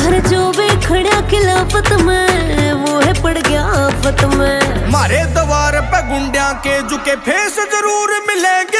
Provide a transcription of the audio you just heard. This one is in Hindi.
अरे जो भी खड़ा खिलाफत में वो है पड़ गया आफत में। मारे द्वार पे गुंडिया के झुके फेस जरूर मिलेंगे।